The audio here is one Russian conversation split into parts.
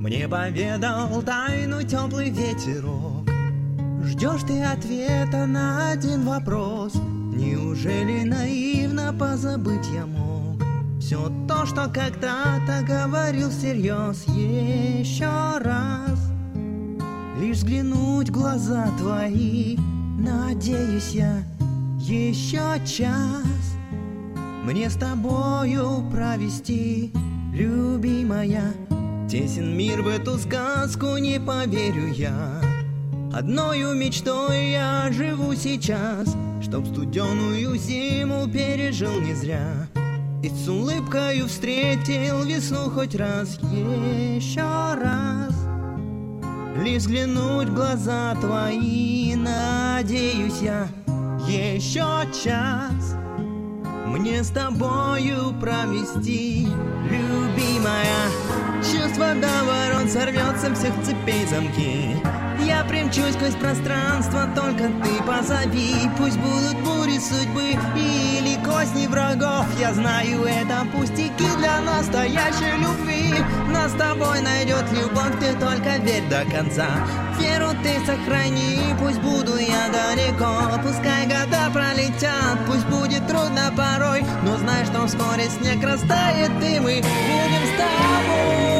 Мне поведал тайну теплый ветерок. Ждешь ты ответа на один вопрос. Неужели наивно позабыть я мог все то, что когда-то говорил всерьез? Еще раз лишь взглянуть в глаза твои, надеюсь я, еще час мне с тобою провести, любимая. Тесен мир, в эту сказку не поверю я. Одною мечтой я живу сейчас, чтоб студеную зиму пережил не зря и с улыбкою встретил весну хоть раз. Еще раз лишь взглянуть в глаза твои, надеюсь я, еще час мне с тобою провести, любимая. Чувство до ворот сорвется, всех цепей замки. Я примчусь сквозь пространство, только ты позови. Пусть будут бури судьбы или козни врагов, я знаю, это пустяки для настоящей любви. Нас с тобой найдет любовь, ты только верь до конца. Веру ты сохрани, пусть буду я далеко. Пускай года пролетят, пусть будет трудно порой, но знай, что вскоре снег растает, и мы будем с тобой.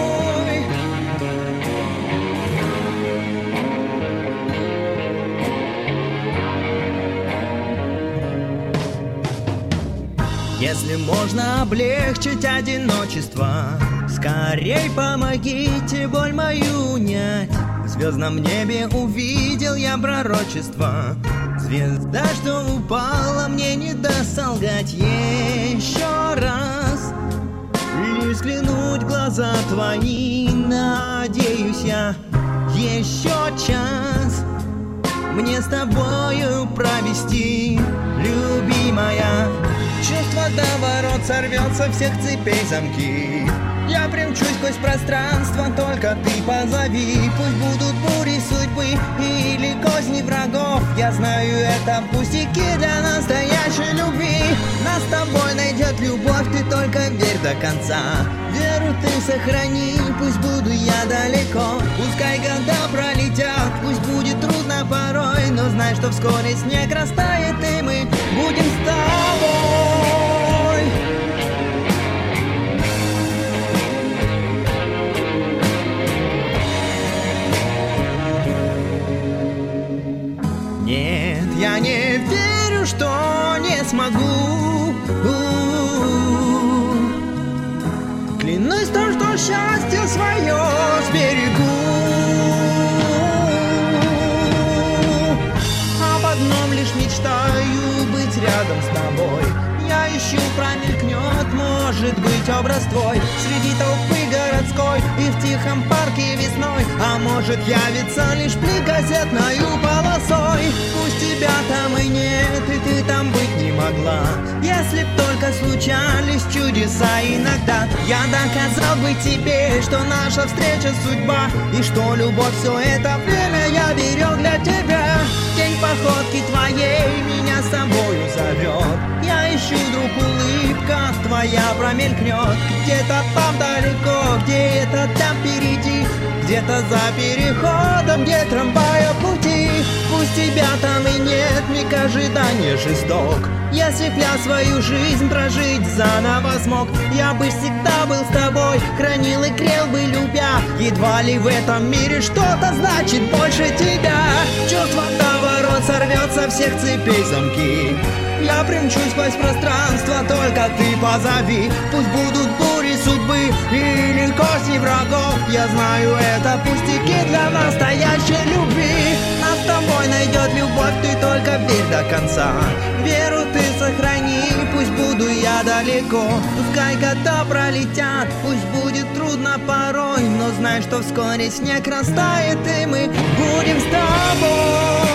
Если можно облегчить одиночество, скорей помогите боль мою унять. В звездном небе увидел я пророчество. Звезда, что упала, мне не даст солгать. Еще раз лишь взглянуть в глаза твои, надеюсь я, еще час мне с тобою провести, любимая. Чувство до ворот сорвется, всех цепей замки. Я примчусь сквозь пространство, только ты позови. Пусть будут бури судьбы или козни врагов, я знаю, это пустяки для настоящей любви. Нас с тобой найдет любовь, ты только верь до конца. Веру ты сохрани, пусть буду я далеко. Пускай года пролетят, пусть будет трудно порой, но знай, что вскоре снег растает, и мы будем с тобой. Нет, я не верю, что не смогу. Клянусь том, что счастье свое сберегу. Об одном лишь мечтаю быть рядом с тобой. Я ищу, промелькнет, может быть, образ твой среди толпы городской и в тихом парке весной. А может, явится лишь плик газетною полосой. Пусть тебя там и нет, и ты там быть не могла. Если б только случались чудеса иногда, я доказал бы тебе, что наша встреча судьба, и что любовь все это время я берег для тебя. Тень походки твоей меня с собою зовет. Я ищу, друг, улыбка твоя промелькнет. Где-то там далеко, где-то там впереди, где-то за переходом, где трамвая пути. Пусть тебя там и нет, миг ожидания жесток. Если б я свою жизнь прожить заново смог, я бы всегда был с тобой, хранил и крел бы любя. Едва ли в этом мире что-то значит больше тебя. Чувство до ворот сорвется, всех цепей замки. Я примчусь сквозь пространство, только ты позови. Пусть будут бури судьбы или козни врагов, я знаю, это пустяки для настоящей любви. Нас с тобой найдет любовь, ты только верь до конца. Веру ты сохрани, пусть буду я далеко. Пускай года пролетят, пусть будет трудно порой, но знай, что вскоре снег растает, и мы будем с тобой.